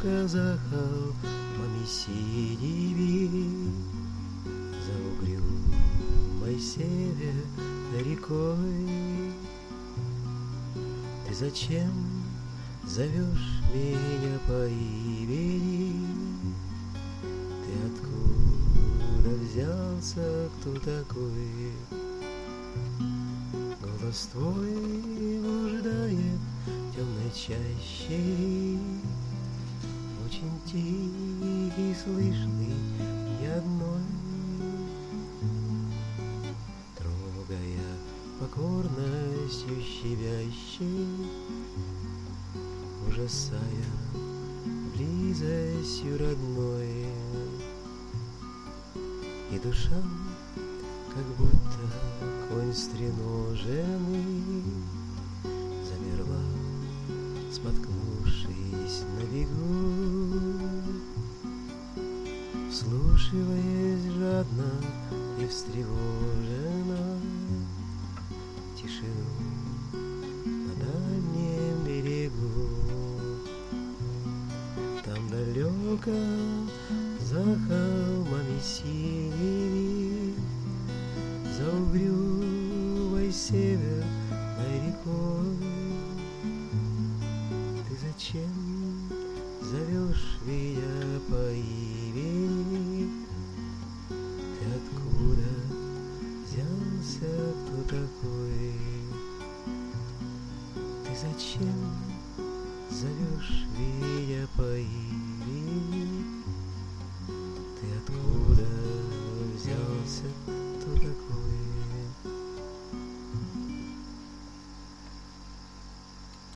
далеко за холмами синими, за угрюмой северной рекой. Ты зачем зовешь меня по имени? Ты откуда взялся, кто такой? Голос твой блуждает в темной чаще, очень тихий, слышный и одной, трогая покорностью щадящей, ужасая близостью родной. И душа, как будто конь стреноженный, замерла, споткнувшись на бегу, вслушиваясь жадно и встревоженно тишину на дальнем берегу. Там далеко за холмами синими, за угрюмой северной рекой. Ты зачем зовешь меня по имени? Ты откуда взялся, кто такой? Ты зачем зовешь меня по имени?